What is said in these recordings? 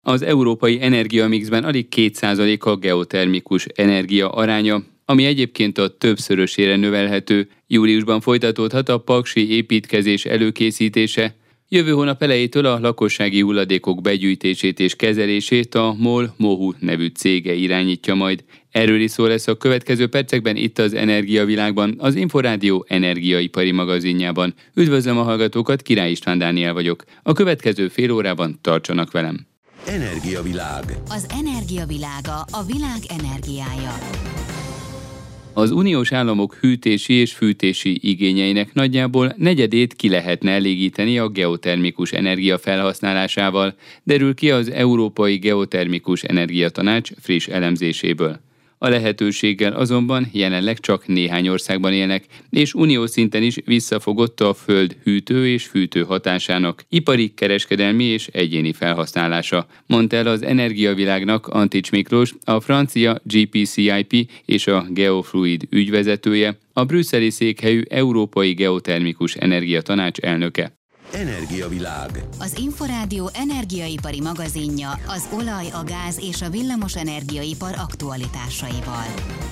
Az európai energiamixben alig 2% a geotermikus energia aránya, ami egyébként a többszörösére növelhető. Júliusban folytatódhat a paksi építkezés előkészítése. Jövő hónap elejétől a lakossági hulladékok begyűjtését és kezelését a MOL Mohu nevű cége irányítja majd. Erről is szó lesz a következő percekben itt az Energiavilágban, az Inforádió energiaipari magazinjában. Üdvözlöm a hallgatókat, Király István Dániel vagyok. A következő fél órában tartsanak velem. Energiavilág. Az energiavilága, a világ energiája. Az uniós államok hűtési és fűtési igényeinek nagyjából negyedét ki lehetne elégíteni a geotermikus energia felhasználásával, derül ki az Európai Geotermikus Energiatanács friss elemzéséből. A lehetőséggel azonban jelenleg csak néhány országban élnek, és uniós szinten is visszafogott a föld hűtő és fűtő hatásának ipari, kereskedelmi és egyéni felhasználása, mondta el az Energiavilágnak Antics Miklós, a francia GPCIP és a Geofluid ügyvezetője, a brüsszeli székhelyű Európai Geotermikus Energiatanács elnöke. Energiavilág. Az Inforádió energiaipari magazinja az olaj, a gáz és a villamos energiaipar aktualitásaival.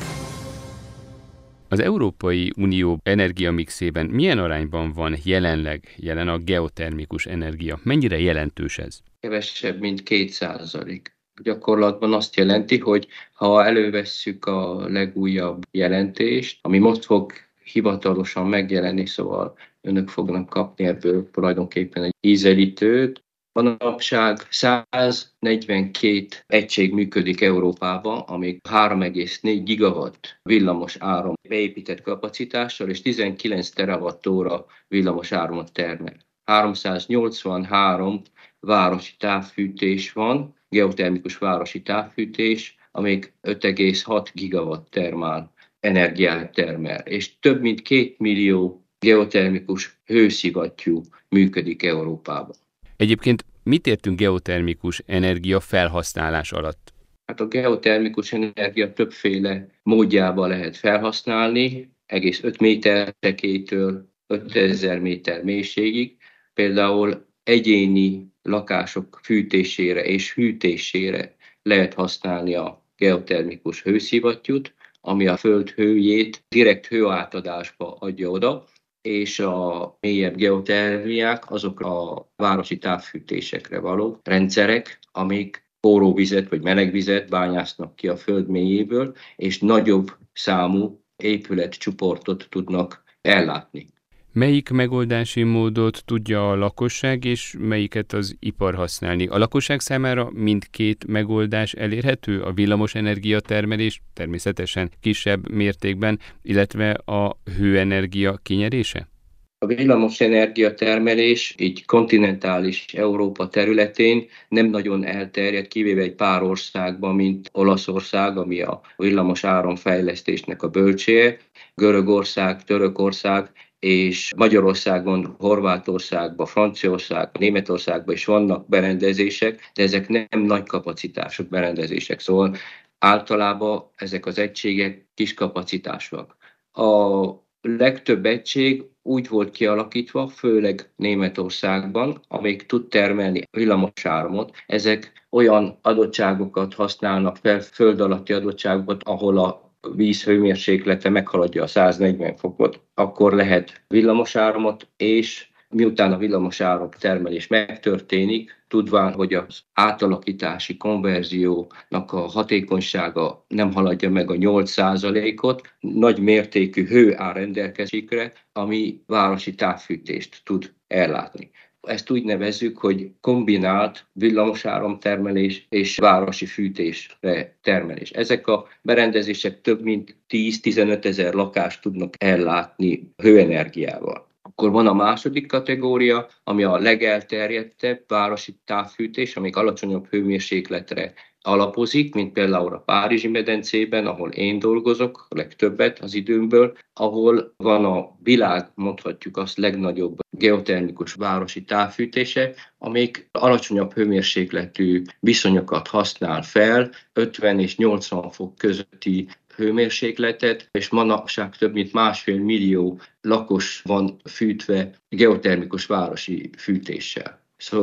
Az Európai Unió energiamixében milyen arányban van jelen a geotermikus energia? Mennyire jelentős ez? Kevesebb, mint 2%. Gyakorlatban azt jelenti, hogy ha elővesszük a legújabb jelentést, ami most fog hivatalosan megjelenni, szóval önök fognak kapni ebből tulajdonképpen egy ízelítőt. Manapság 142 egység működik Európában, amik 3,4 gigawatt villamos áram beépített kapacitással és 19 terawattóra villamos áramot termel. 383 városi távfűtés van, geotermikus városi távfűtés, amik 5,6 gigawatt termál energiát termel, és több mint 2 millió geotermikus hőszivattyú működik Európában. Egyébként mit értünk geotermikus energia felhasználás alatt? Hát a geotermikus energia többféle módjában lehet felhasználni, egész 5 méter sekélytől 5000 méter mélységig. Például egyéni lakások fűtésére és hűtésére lehet használni a geotermikus hőszivattyút, ami a föld hőjét direkt hőátadásba adja oda, és a mélyebb geotermiák azok a városi távfűtésekre való rendszerek, amik forró vizet vagy meleg vizet bányásznak ki a föld mélyéből, és nagyobb számú épületcsoportot tudnak ellátni. Melyik megoldási módot tudja a lakosság, és melyiket az ipar használni? A lakosság számára mindkét megoldás elérhető, a villamosenergia termelés természetesen kisebb mértékben, illetve a hőenergia kinyerése? A villamosenergia termelés így kontinentális Európa területén nem nagyon elterjedt, kivéve egy pár országban, mint Olaszország, ami a villamos áramfejlesztésnek a bölcsője, Görögország, Törökország, és Magyarországon, Horvátországban, Franciaországban, Németországban is vannak berendezések, de ezek nem nagy kapacitású berendezések, szóval általában ezek az egységek kis kapacitásúak. A legtöbb egység úgy volt kialakítva, főleg Németországban, amíg tud termelni villamos áramot, ezek olyan adottságokat használnak fel, föld alatti adottságokat, ahol a víz hőmérséklete meghaladja a 140 fokot, akkor lehet villamosáramot, és miután a villamosáram termelés megtörténik, tudván, hogy az átalakítási konverziónak a hatékonysága nem haladja meg a 8%-ot, nagy mértékű hő áll rendelkezésre, ami városi távfűtést tud ellátni. Ezt úgy nevezzük, hogy kombinált villamosáramtermelés és városi fűtésre termelés. Ezek a berendezések több mint 10-15 ezer lakást tudnak ellátni hőenergiával. Akkor van a második kategória, ami a legelterjedtebb városi távfűtés, amik alacsonyabb hőmérsékletre alapozik, mint például a Párizsi medencében, ahol én dolgozok a legtöbbet az időmből, ahol van a világ, mondhatjuk azt, legnagyobb geotermikus városi távfűtése, amik alacsonyabb hőmérsékletű viszonyokat használ fel, 50 és 80 fok közötti hőmérsékletet, és manapság több mint 1,5 millió lakos van fűtve geotermikus városi fűtéssel. Szóval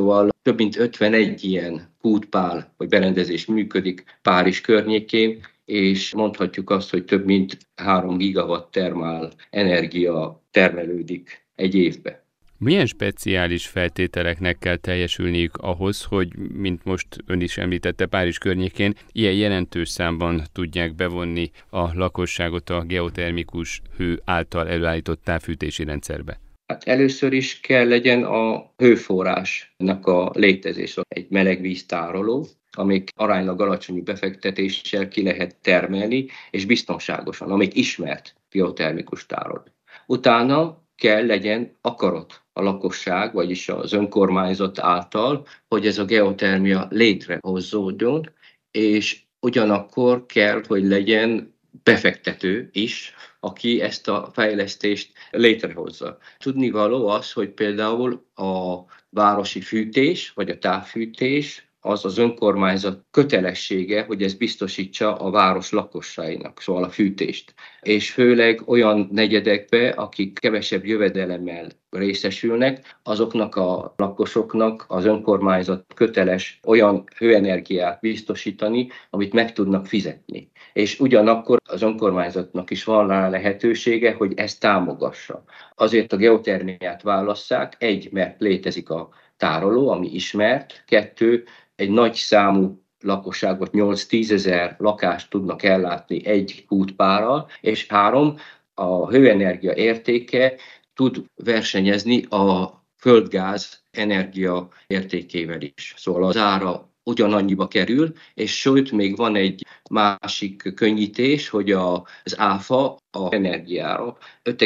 több mint 51 ilyen kútpál vagy berendezés működik Párizs környékén, és mondhatjuk azt, hogy több mint 3 gigawatt termál energia termelődik egy évben. Milyen speciális feltételeknek kell teljesülniük ahhoz, hogy, mint most ön is említette, Párizs környékén ilyen jelentős számban tudják bevonni a lakosságot a geotermikus hő által előállított távfűtési rendszerbe? Hát először is kell legyen a hőforrásnak a létezés, egy melegvíztároló, amik aránylag alacsony befektetéssel ki lehet termelni, és biztonságosan, amik ismert geotermikus tároló. Utána kell legyen akarat a lakosság, vagyis az önkormányzat által, hogy ez a geotermia létrehozódjon, és ugyanakkor kell, hogy legyen befektető is, aki ezt a fejlesztést létrehozza. Tudnivaló az, hogy például a városi fűtés, vagy a távfűtés, az önkormányzat kötelessége, hogy ez biztosítsa a város lakosainak, szóval a fűtést. És főleg olyan negyedekbe, akik kevesebb jövedelemmel részesülnek, azoknak a lakosoknak az önkormányzat köteles olyan hőenergiát biztosítani, amit meg tudnak fizetni. És ugyanakkor az önkormányzatnak is van rá lehetősége, hogy ezt támogassa. Azért a geotermiát válasszák, mert létezik a tároló, ami ismert, 2, egy nagy számú lakosságot, 8-10 ezer lakást tudnak ellátni egy kútpárral, és 3, a hőenergia értéke tud versenyezni a földgáz energia értékével is. Szóval az ára ugyanannyiba kerül, és sőt, még van egy másik könnyítés, hogy az áfa a energiára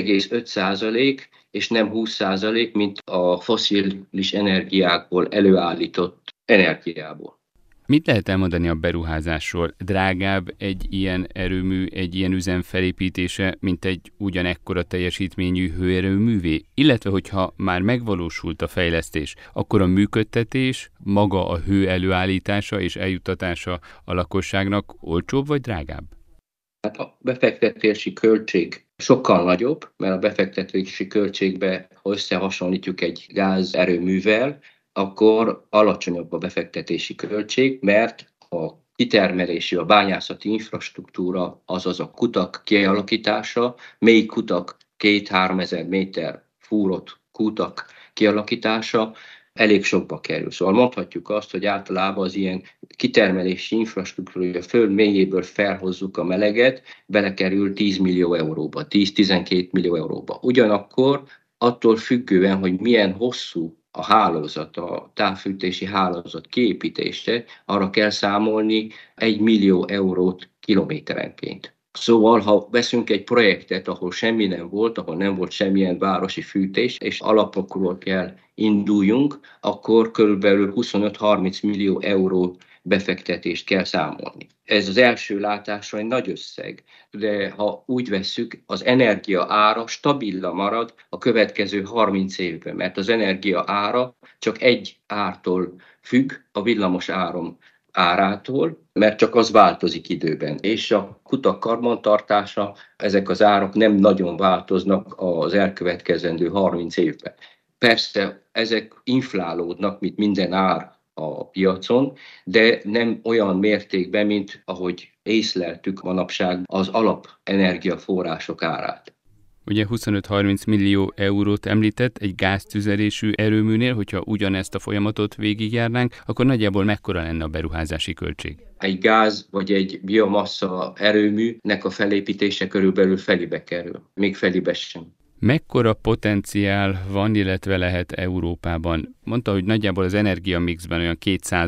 5,5%, és nem 20%, mint a fosszilis energiákból előállított energiából. Mit lehet elmondani a beruházásról? Drágább egy ilyen erőmű, egy ilyen üzem felépítése, mint egy ugyanekkora teljesítményű hőerőművé? Illetve, hogyha már megvalósult a fejlesztés, akkor a működtetés, maga a hő előállítása és eljuttatása a lakosságnak olcsóbb vagy drágább? Hát a befektetési költség sokkal nagyobb, mert a befektetési költségbe, ha összehasonlítjuk egy gázerőművel, akkor alacsonyabb a befektetési költség, mert a kitermelési, a bányászati infrastruktúra, azaz a kutak kialakítása, mély kutak, 2-3 ezer méter fúrott kutak kialakítása elég sokba kerül. Szóval mondhatjuk azt, hogy általában az ilyen kitermelési infrastruktúra föld mélyéből felhozzuk a meleget, belekerül 10 millió euróba, 10-12 millió euróba. Ugyanakkor attól függően, hogy milyen hosszú a hálózat, a távfűtési hálózat kiépítése, arra kell számolni 1 millió eurót kilométerenként. Szóval, ha veszünk egy projektet, ahol semmi nem volt, ahol nem volt semmilyen városi fűtés, és alapokról kell induljunk, akkor körülbelül 25-30 millió euró befektetést kell számolni. Ez az első látásra egy nagy összeg, de ha úgy vesszük, az energia ára stabilan marad a következő 30 évben, mert az energia ára csak egy ártól függ, a villamos áram árától, mert csak az változik időben. És a kutak karbantartása, ezek az árak nem nagyon változnak az elkövetkezendő 30 évben. Persze ezek inflálódnak, mint minden ár a piacon, de nem olyan mértékben, mint ahogy észleltük manapság az alapenergiaforrások árát. Ugye 25-30 millió eurót említett egy gáztüzelésű erőműnél, hogyha ugyanezt a folyamatot végigjárnánk, akkor nagyjából mekkora lenne a beruházási költség? Egy gáz vagy egy biomassa erőműnek a felépítése körülbelül felébe kerül, még felébe sem. Mekkora potenciál van, illetve lehet Európában? Mondta, hogy nagyjából az energiamixben olyan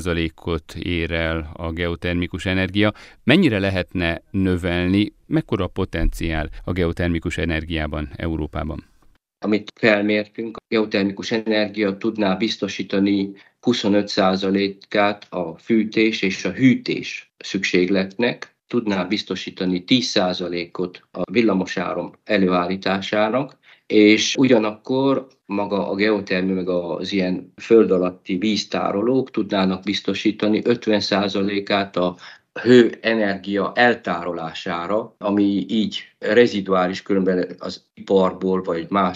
2%-ot ér el a geotermikus energia. Mennyire lehetne növelni, mekkora a potenciál a geotermikus energiában Európában? Amit felmértünk, a geotermikus energia tudná biztosítani 25%-át a fűtés és a hűtés szükségletnek, tudná biztosítani 10%-ot a villamosáram előállításának, és ugyanakkor maga a geotermia meg az ilyen föld alatti víztárolók tudnának biztosítani 50%-át a hőenergia eltárolására, ami így reziduális, különben az iparból vagy más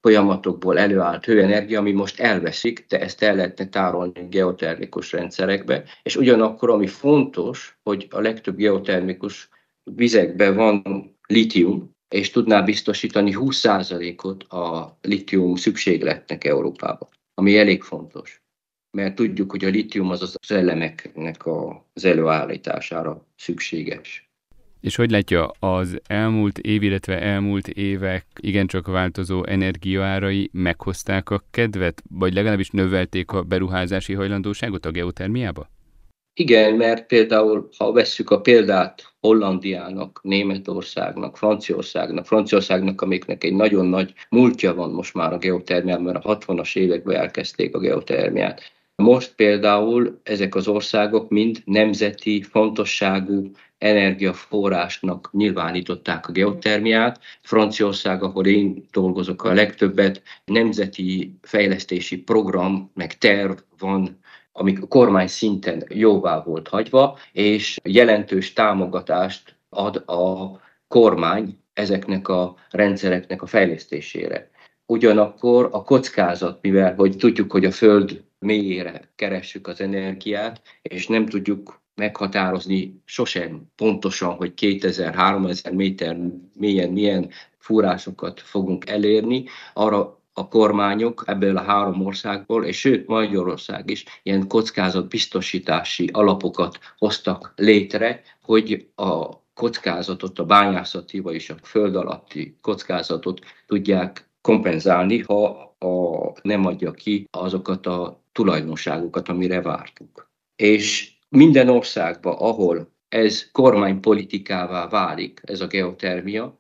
folyamatokból előállt hőenergia, ami most elveszik, de ezt el lehetne tárolni geotermikus rendszerekbe. És ugyanakkor, ami fontos, hogy a legtöbb geotermikus vizekben van litium, és tudná biztosítani 20%-ot a litium szükségletnek Európában, ami elég fontos. Mert tudjuk, hogy a litium az elemeknek az előállítására szükséges. És hogy látja, az elmúlt év, illetve elmúlt évek igencsak változó energiaárai meghozták a kedvet, vagy legalábbis növelték a beruházási hajlandóságot a geotermiába? Igen, mert például, ha vesszük a példát Hollandiának, Németországnak, Franciaországnak, amiknek egy nagyon nagy múltja van most már a geotermiában, mert a 60-as években elkezdték a geotermiát. Most például ezek az országok mind nemzeti fontosságú energiaforrásnak nyilvánították a geotermiát. Franciaország, ahol én dolgozok a legtöbbet, nemzeti fejlesztési program, meg terv van, amik a kormány szinten jóvá volt hagyva, és jelentős támogatást ad a kormány ezeknek a rendszereknek a fejlesztésére. Ugyanakkor a kockázat, mivel hogy tudjuk, hogy a Föld mélyére keressük az energiát, és nem tudjuk meghatározni sosem pontosan, hogy 2000-3000 méter mélyen milyen fúrásokat fogunk elérni, arra a kormányok ebből a 3 országból, és sőt Magyarország is ilyen kockázatbiztosítási alapokat hoztak létre, hogy a kockázatot, a bányászati, vagyis a föld alatti kockázatot tudják kompenzálni, ha nem adja ki azokat a tulajdonságokat, amire vártunk. És minden országban, ahol ez kormánypolitikává válik, ez a geotermia,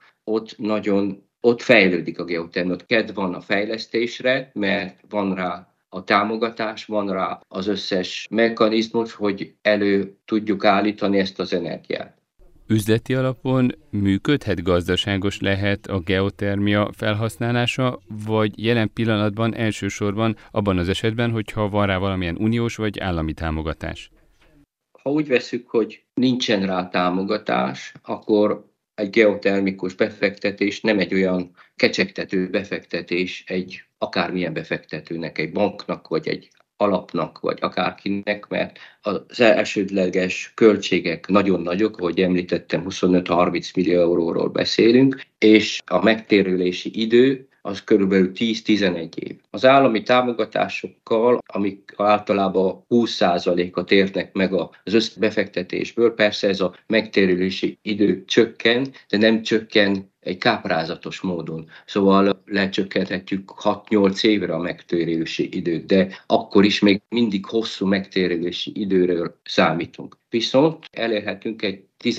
ott fejlődik a geotermia, ott kedv van a fejlesztésre, mert van rá a támogatás, van rá az összes mechanizmus, hogy elő tudjuk állítani ezt az energiát. Üzleti alapon működhet, gazdaságos lehet a geotermia felhasználása, vagy jelen pillanatban elsősorban abban az esetben, hogyha van rá valamilyen uniós vagy állami támogatás? Ha úgy veszük, hogy nincsen rá támogatás, akkor egy geotermikus befektetés nem egy olyan kecsegtető befektetés egy akármilyen befektetőnek, egy banknak, vagy egy alapnak, vagy akárkinek, mert az elsődleges költségek nagyon nagyok, ahogy említettem, 25-30 millió euróról beszélünk, és a megtérülési idő az körülbelül 10-11 év. Az állami támogatásokkal, amik általában 20%-at érnek meg az összbefektetésből, persze ez a megtérülési idő csökken, de nem csökken egy káprázatos módon. Szóval lecsökkenthetjük 6-8 évre a megtérülési időt, de akkor is még mindig hosszú megtérülési időről számítunk. Viszont elérhetünk egy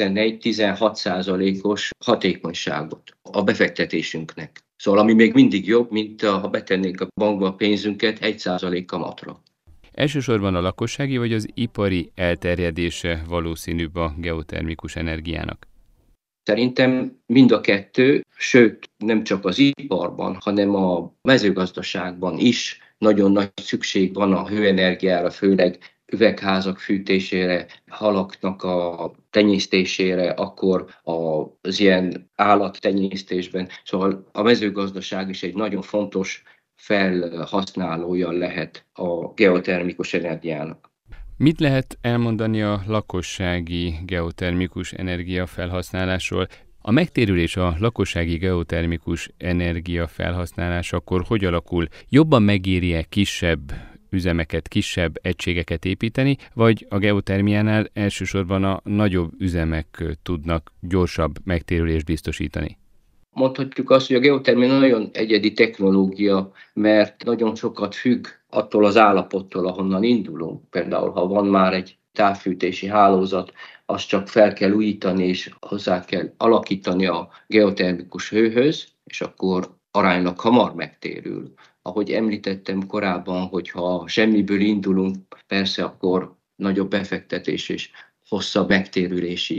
14-16%-os hatékonyságot a befektetésünknek. Szóval ami még mindig jobb, mint ha betennénk a bankba a pénzünket 1% kamatra. Elsősorban a lakossági vagy az ipari elterjedése valószínűbb a geotermikus energiának? Szerintem mind a kettő, sőt nem csak az iparban, hanem a mezőgazdaságban is nagyon nagy szükség van a hőenergiára, főleg üvegházak fűtésére, halaknak a tenyésztésére, akkor az ilyen állattenyésztésben. Szóval a mezőgazdaság is egy nagyon fontos felhasználója lehet a geotermikus energiának. Mit lehet elmondani a lakossági geotermikus energia felhasználásról? A megtérülés a lakossági geotermikus energia felhasználásakor hogy alakul? Jobban megéri-e kisebb üzemeket, kisebb egységeket építeni, vagy a geotermiánál elsősorban a nagyobb üzemek tudnak gyorsabb megtérülést biztosítani? Mondhatjuk azt, hogy a geotermia nagyon egyedi technológia, mert nagyon sokat függ attól az állapottól, ahonnan indulunk. Például, ha van már egy távfűtési hálózat, azt csak fel kell újítani, és hozzá kell alakítani a geotermikus hőhöz, és akkor aránylag hamar megtérül. Ahogy említettem korábban, hogyha semmiből indulunk, persze akkor nagyobb befektetés és hosszabb megtérülési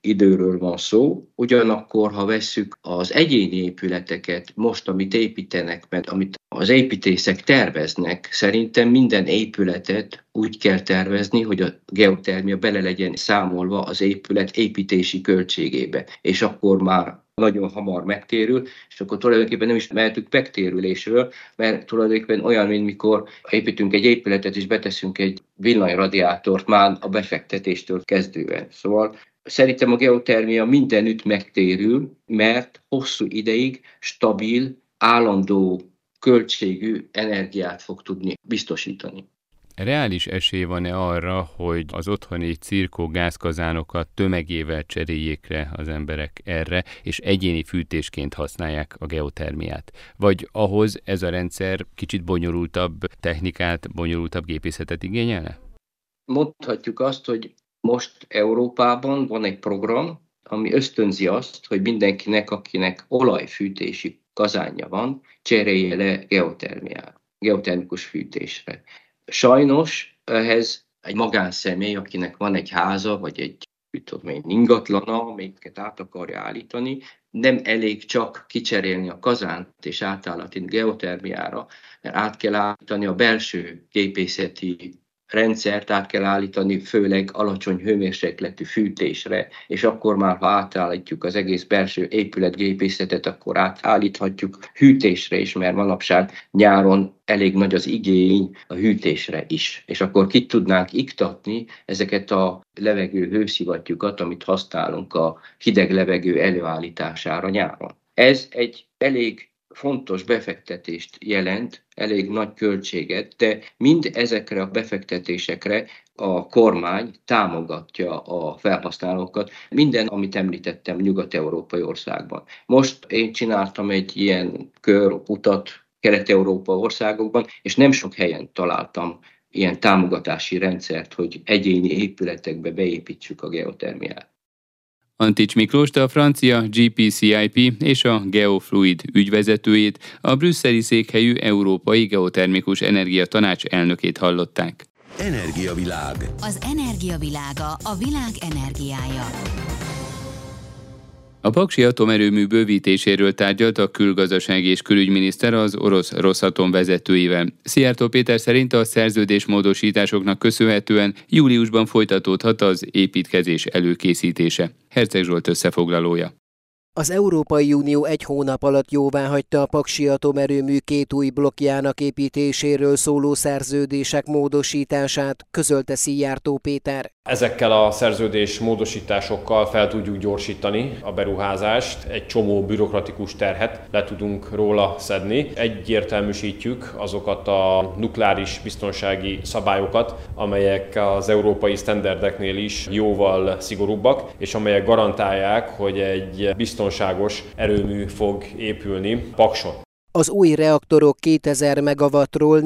időről van szó, ugyanakkor, ha vesszük az egyéni épületeket, most, amit építenek, mert amit az építészek terveznek, szerintem minden épületet úgy kell tervezni, hogy a geotermia bele legyen számolva az épület építési költségébe, és akkor már nagyon hamar megtérül, és akkor tulajdonképpen nem is mehetünk megtérülésről, mert tulajdonképpen olyan, mint mikor építünk egy épületet, és beteszünk egy villanyradiátort már a befektetéstől kezdően. Szóval szerintem a geotermia mindenütt megtérül, mert hosszú ideig stabil, állandó költségű energiát fog tudni biztosítani. Reális esély van-e arra, hogy az otthoni cirkó gázkazánokat tömegével cseréljék le az emberek erre, és egyéni fűtésként használják a geotermiát? Vagy ahhoz ez a rendszer kicsit bonyolultabb technikát, bonyolultabb gépészetet igényelne? Mondhatjuk azt, hogy most Európában van egy program, ami ösztönzi azt, hogy mindenkinek, akinek olajfűtési kazánja van, cserélje le geotermiára, geotermikus fűtésre. Sajnos ehhez egy magánszemély, akinek van egy háza, vagy egy ingatlana, amelyiket át akarja állítani, nem elég csak kicserélni a kazánt és átállítani geotermiára, mert át kell állítani a belső gépészeti rendszert, át kell állítani főleg alacsony hőmérsékletű fűtésre, és akkor már, ha átállítjuk az egész belső épületgépészetet, akkor átállíthatjuk hűtésre is, mert manapság nyáron elég nagy az igény a hűtésre is. És akkor ki tudnánk iktatni ezeket a levegő hőszivattyúkat, amit használunk a hideg levegő előállítására nyáron. Ez egy elég fontos befektetést jelent, elég nagy költséget, de mind ezekre a befektetésekre a kormány támogatja a felhasználókat, minden, amit említettem nyugat-európai országban. Most én csináltam egy ilyen körutat Kelet-Európa országokban, és nem sok helyen találtam ilyen támogatási rendszert, hogy egyéni épületekbe beépítsük a geotermiát. Antics Miklóst, a francia GPCIP és a Geofluid ügyvezetőjét, a brüsszeli székhelyű Európai Geotermikus Energia Tanács elnökét hallották. Energiavilág. Az energia világa, a világ energiája. A paksi atomerőmű bővítéséről tárgyalt a külgazdasági és külügyminiszter az orosz Rosatom vezetőivel. Szijjártó Péter szerint a szerződésmódosításoknak köszönhetően júliusban folytatódhat az építkezés előkészítése. Herceg Zsolt összefoglalója. Az Európai Unió egy hónap alatt jóváhagyta a paksi atomerőmű 2 új blokkjának építéséről szóló szerződések módosítását, közölte Szijjártó Péter. Ezekkel a szerződés módosításokkal fel tudjuk gyorsítani a beruházást, egy csomó bürokratikus terhet le tudunk róla szedni. Egyértelműsítjük azokat a nukleáris biztonsági szabályokat, amelyek az európai sztenderdeknél is jóval szigorúbbak, és amelyek garantálják, hogy egy biztonságos erőmű fog épülni Pakson. Az új reaktorok 2000 megawattról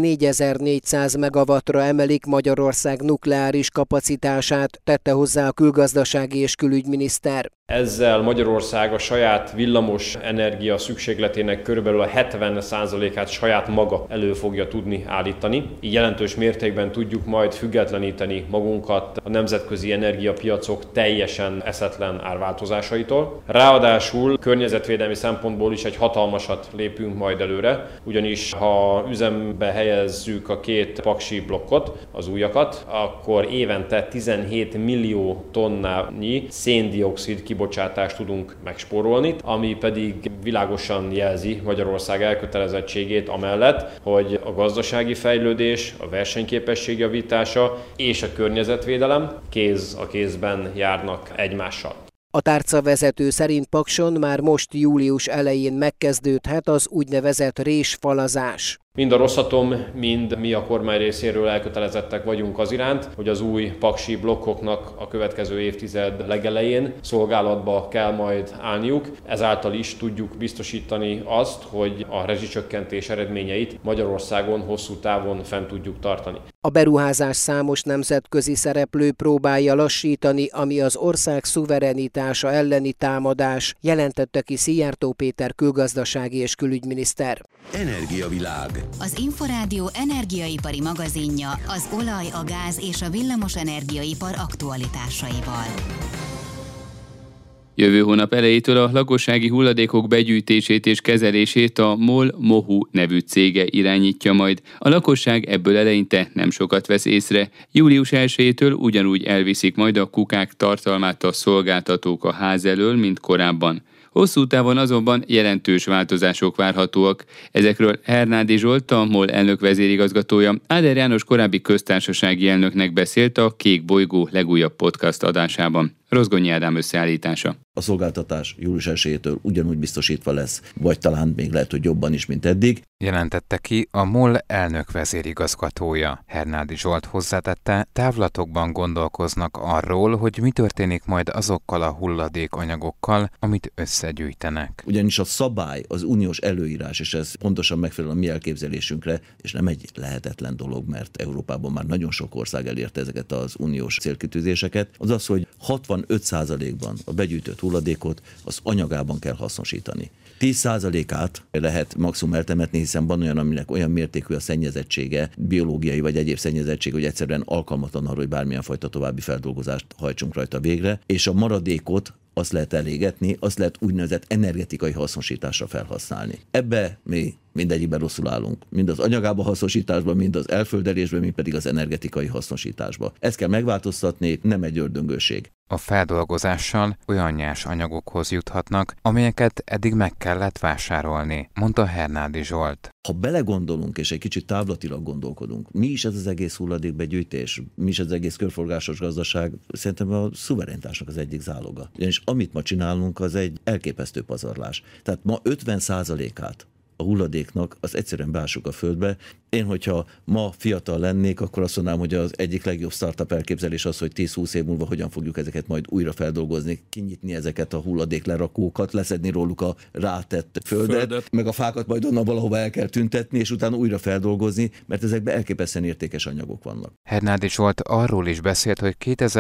4400 megawattra emelik Magyarország nukleáris kapacitását, tette hozzá a külgazdasági és külügyminiszter. Ezzel Magyarország a saját villamos energia szükségletének körülbelül a 70%-át saját maga elő fogja tudni állítani. Így jelentős mértékben tudjuk majd függetleníteni magunkat a nemzetközi energiapiacok teljesen eszetlen árváltozásaitól. Ráadásul környezetvédelmi szempontból is egy hatalmasat lépünk majd előre, ugyanis ha üzembe helyezzük a 2 paksi blokkot, az újakat, akkor évente 17 millió tonnányi széndioxid kibocsátást tudunk megspórolni, ami pedig világosan jelzi Magyarország elkötelezettségét amellett, hogy a gazdasági fejlődés, a versenyképesség javítása és a környezetvédelem kéz a kézben járnak egymással. A tárcavezető szerint Pakson már most július elején megkezdődhet az úgynevezett résfalazás. Mind a Rosatom, mind mi a kormány részéről elkötelezettek vagyunk az iránt, hogy az új paksi blokkoknak a következő évtized legelején szolgálatba kell majd állniuk. Ezáltal is tudjuk biztosítani azt, hogy a rezsicsökkentés eredményeit Magyarországon hosszú távon fenn tudjuk tartani. A beruházás számos nemzetközi szereplő próbálja lassítani, ami az ország szuverenitása elleni támadás, jelentette ki Szijjártó Péter külgazdasági és külügyminiszter. Energiavilág. Az Inforádió energiaipari magazinja az olaj, a gáz és a villamos energiaipar aktualitásaival. Jövő hónap elejétől a lakossági hulladékok begyűjtését és kezelését a MOL Mohu nevű cége irányítja majd. A lakosság ebből eleinte nem sokat vesz észre. Július 1-től ugyanúgy elviszik majd a kukák tartalmát a szolgáltatók a ház elől, mint korábban. Hosszú távon azonban jelentős változások várhatóak. Ezekről Hernádi Zsolt, a MOL elnök vezérigazgatója, Áder János korábbi köztársasági elnöknek beszélt a Kék Bolygó legújabb podcast adásában. Rozgonyi Ádám összeállítása. A szolgáltatás július 1-től ugyanúgy biztosítva lesz, vagy talán még lehet, hogy jobban is, mint eddig. Jelentette ki a MOL elnök vezérigazgatója. Hernádi Zsolt hozzátette, távlatokban gondolkoznak arról, hogy mi történik majd azokkal a hulladékanyagokkal, amit összegyűjtenek. Ugyanis a szabály, az uniós előírás, és ez pontosan megfelel a mi elképzelésünkre, és nem egy lehetetlen dolog, mert Európában már nagyon sok ország elérte ezeket az uniós célkitűzéseket, az az, hogy 65%-ban a begyűjtött hulladékot az anyagában kell hasznosítani. 10%-át lehet maximum eltemetni, hiszen van olyan, aminek olyan mértékű a szennyezettsége, biológiai vagy egyéb szennyezettség, hogy egyszerűen alkalmatlan arra, hogy bármilyen fajta további feldolgozást hajtsunk rajta végre, és a maradékot azt lehet elégetni, azt lehet úgynevezett energetikai hasznosításra felhasználni. Ebbe mi mindegyikben rosszul állunk. Mind az anyagába hasznosításban, mind az elföldelésben, mind pedig az energetikai hasznosításban. Ezt kell megváltoztatni, nem egy ördöngőség. A feldolgozással olyan nyers anyagokhoz juthatnak, amelyeket eddig meg kellett vásárolni, mondta Hernádi Zsolt. Ha belegondolunk és egy kicsit távlatilag gondolkodunk, mi is ez az egész hulladékbegyűjtés, mi is ez az egész körforgásos gazdaság, szerintem a szuverenitásnak az egyik záloga. Ugyanis amit ma csinálunk, az egy elképesztő pazarlás. Tehát ma 50%-át a hulladéknak az egyszerűen beássuk a földbe. Én, hogyha ma fiatal lennék, akkor azt mondanám, hogy az egyik legjobb startup elképzelés az, hogy 10-20 év múlva hogyan fogjuk ezeket majd újra feldolgozni, kinyitni ezeket a hulladéklerakókat, leszedni róluk a rátett földet, meg a fákat majd onnan valahova el kell tüntetni, és utána újra feldolgozni, mert ezekben elképesztően értékes anyagok vannak. Hernádi Zsolt arról is beszélt, hogy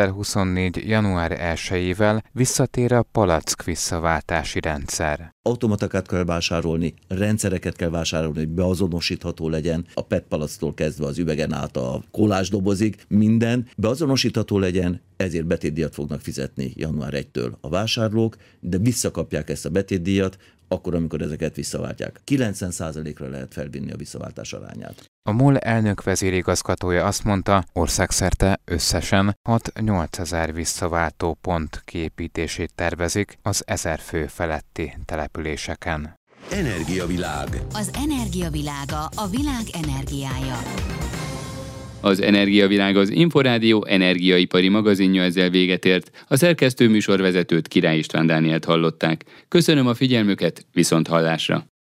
2024. január 1-ével visszatér a palack visszaváltási rendszer. Automatákat kell vásárolni, rendszereket kell vásárolni, hogy beazonosítható legyen, a PET palacktól kezdve az üvegen át a kolásdobozig, minden beazonosítható legyen, ezért betétdíjat fognak fizetni január 1-től a vásárlók, de visszakapják ezt a betétdíjat akkor, amikor ezeket visszaváltják. 90%-ra lehet felvinni a visszaváltás arányát. A MOL elnök vezérigazgatója azt mondta, országszerte összesen 6-8 ezer visszaváltó pont kiépítését tervezik az 1000 fő feletti településeken. Energiavilág. Az energiavilága, a világ energiája. Az Energiavilág az Inforádió energiaipari magazinja ezzel véget ért. A szerkesztő műsorvezetőt Király István Dánielt hallották. Köszönöm a figyelmüket, viszont hallásra!